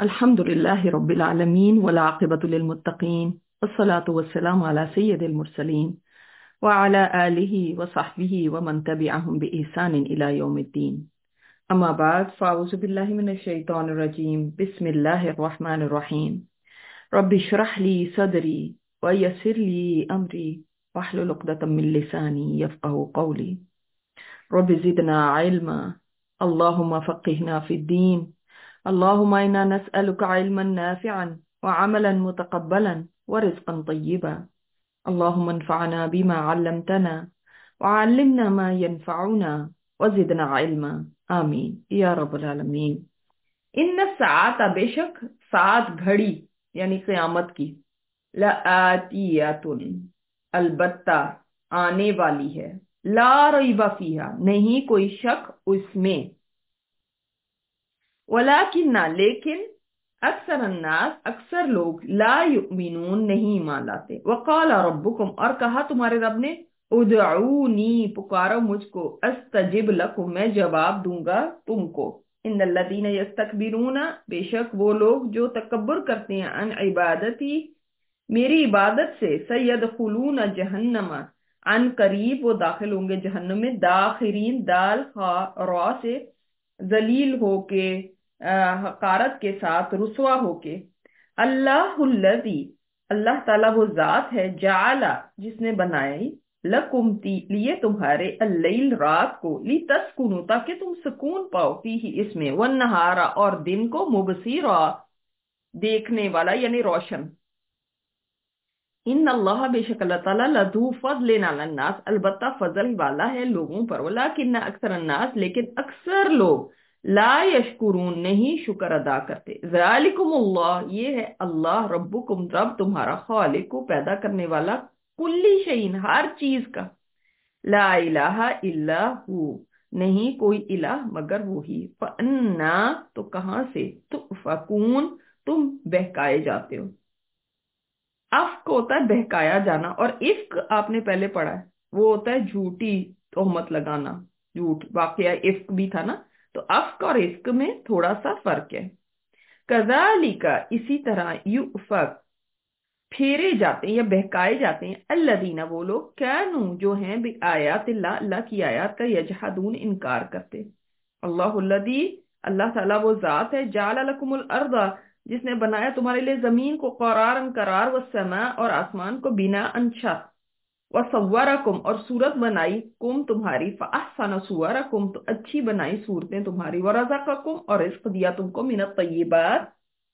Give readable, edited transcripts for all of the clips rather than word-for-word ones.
الحمدللہ رب العالمین والعاقبۃ للمتقین والصلاة والسلام علی سید المرسلین وعلی آلہ وصحبہ ومن تبعہم بإحسان الی یوم الدین اما بعد فاعوذ باللہ من الشیطان الرجیم بسم اللہ الرحمن الرحیم رب اشرح لی صدری ویسر لی امری واحلل عقدۃ من لسانی یفقہوا قولی رب زدنا علما اللہم فقہنا فی الدین اللهم إنا نسألك علما نافعا وعملا متقبلا ورزقا طيبا اللهم انفعنا بما علمتنا وعلمنا ما ينفعنا وزدنا علما آمین یا رب العالمین۔ ان الساعات بے شک ساعت گھڑی یعنی قیامت کی، لآتیۃ البتہ آنے والی ہے، لا ریب فیہا نہیں کوئی شک اس میں، ولیکن لیکن اکثر الناس اکثر لوگ لا یؤمنون نہیں ایمان لاتے۔ وقال ربکم اور کہا تمہارے رب نے، ادعونی پکارو مجھ کو، استجب لکم میں جواب دوں گا تم کو۔ ان الذین یستکبرون بے شک وہ لوگ جو تکبر کرتے ہیں، عن عبادتی میری عبادت سے، سیدخلون جہنم عن قریب وہ داخل ہوں گے جہنم میں، داخرین دال را سے ذلیل ہو کے، حقارت کے ساتھ، رسوا ہو کے۔ اللہ الذی اللہ تعالیٰ وہ ذات ہے، جعل جس نے بنائی، لکم لیے تمہارے، اللیل رات کو، لتسکنوا تاکہ تم سکون پاؤ، فیہ اس میں، والنہار اور دن کو، مبصرا دیکھنے والا یعنی روشن۔ ان اللہ بے شک اللہ تعالیٰ لذو فضل علی الناس البتہ فضل والا ہے لوگوں پر، ولکن اکثر الناس لیکن اکثر لوگ، لا یشکرون نہیں شکر ادا کرتے۔ ذالکم اللہ یہ ہے اللہ، ربکم رب تمہارا، خالق پیدا کرنے والا، کلی شیء ہر چیز کا، لا الہ الا ہو نہیں کوئی الہ مگر وہی، فانا تو کہاں سے، تؤفکون تم بہکائے جاتے ہو۔ افک ہوتا ہے بہکایا جانا، اور افک آپ نے پہلے پڑھا ہے وہ ہوتا ہے جھوٹی تہمت لگانا، جھوٹ، واقعہ افک بھی تھا نا، تو افک اور افک میں تھوڑا سا فرق ہے۔ کذالک اسی طرح، یؤفک پھیرے جاتے ہیں یا بہکائے جاتے ہیں، الذین وہ لوگ، کانوا جو ہیں، بآیات اللہ اللہ کی آیات کا، یجحدون انکار کرتے۔ اللہ الذی اللہ تعالیٰ وہ ذات ہے، جعل لکم الارض جس نے بنایا تمہارے لیے زمین کو، قرارن قرار، والسماء اور آسمان کو، بناء چھت، وصورکم اور صورت بنائی، کم تمہاری، فاحسن صورکم تو اچھی بنائی صورتیں تمہاری، ورزقکم اور رزق دیا تم کو، من الطیبات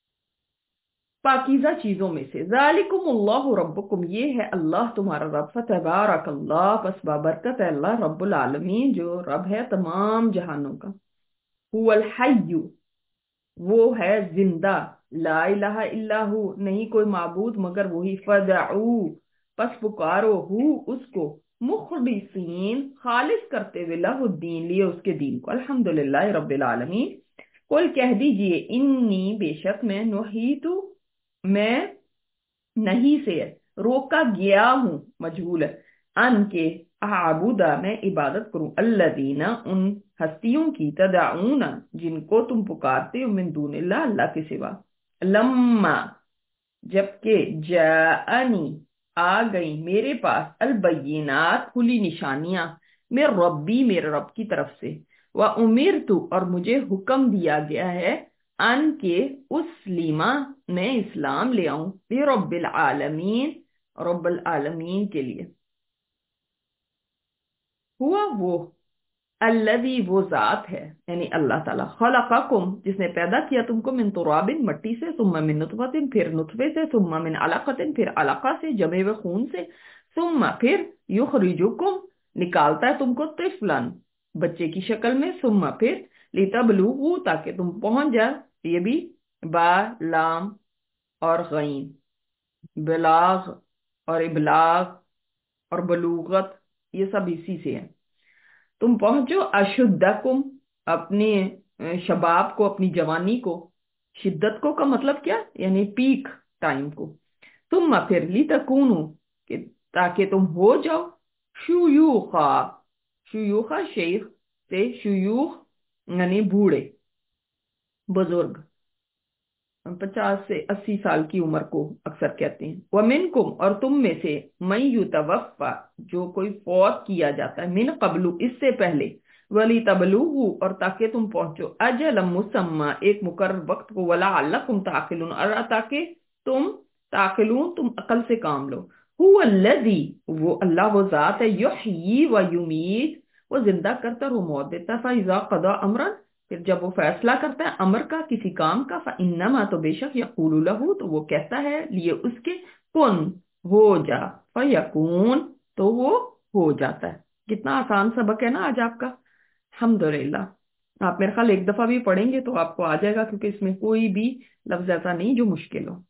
پاکیزہ چیزوں میں سے، ذالکم اللہ ربکم یہ ہے اللہ تمہارا رب، فتبارک اللہ پس بابرکت ہے اللہ، رب العالمین جو رب ہے تمام جہانوں کا، هو الحی وہ ہے زندہ، لا الہ الا ہو نہیں کوئی معبود مگر وہی، فدعو پس پکارو ہو اس کو، مخلصین خالص کرتے ہوئے، لہ الدین لیے اس کے دین کو، الحمدللہ رب العالمین۔ قل کہہ دیجئے، انی بے شک میں، نہیتو میں نہیں سے ہے، روکا گیا ہوں، مجہول ہے، ان کے، اعبدا میں عبادت کروں، الذین ان ہستیوں کی، تدعون جن کو تم پکارتے ہو، من دون اللہ اللہ کے سوا، لما جبکہ، جاءنی آ گئی میرے پاس، البینات کھلی نشانیاں، میں ربی میرے رب کی طرف سے، وَأُمِرْتُ اور مجھے حکم دیا گیا ہے، ان کے اسلیما میں اسلام لے آؤں، رب العالمین رب العالمین کے لیے، ہوا وہ، الذی وہ ذات ہے یعنی اللہ تعالیٰ، خلقکم جس نے پیدا کیا تم کو، من تراب مٹی سے، ثم من نطفت پھر نطفے سے، ثم من علقۃ پھر علقہ سے، جمے ہوئے خون سے، ثم پھر یخرجکم نکالتا ہے تم کو، طفلا بچے کی شکل میں، ثم پھر لتبلغوا تاکہ تم پہنچ جائے، یہ بھی با لام اور غین، بلاغ اور ابلاغ اور بلوغت یہ سب اسی سے ہے، تم پہنچو، اشدکم اپنے شباب کو، اپنی جوانی کو، شدت کو کا مطلب کیا یعنی پیک ٹائم کو، ثم پھر لتکونو کہ تاکہ تم ہو جاؤ، شیوخا شیوخا شیخ سے، شیوخ یعنی بوڑھے، بزرگ، 50 سے 80 سال کی عمر کو اکثر کہتے ہیں۔ وَمِنْكُمْ، اور تم میں سے، مَن يُتَوَفَّى، جو کوئی فوت کیا جاتا ہے، من قبل، اس سے پہلے، وَلِتَبْلُغُوا، اور تاکہ تم پہنچو، اجل مسمى، ایک مقرر وقت کو، وَلَعَلَّكُمْ تَعْقِلُونَ، اور تاکہ تم تعقلون، تم عقل سے کام لو۔ هو الذی، وہ اللہ وہ ذات ہے، یحیی و یمیت، وہ زندہ کرتا ہے اور وہ موت دیتا ہے، فَإِذَا قَضَى أَمْرًا، پھر جب وہ فیصلہ کرتا ہے امر کا، کسی کام کا، فَإِنَّمَا، تو بے شک، یقول لہو، تو وہ کہتا ہے لیے اس کے، کن، ہو جا، فیکون، تو وہ ہو جاتا ہے۔ کتنا آسان سبق ہے نا آج آپ کا، الحمدللہ۔ آپ میرے خیال ایک دفعہ بھی پڑھیں گے تو آپ کو آ جائے گا، کیونکہ اس میں کوئی بھی لفظ ایسا نہیں جو مشکل ہو۔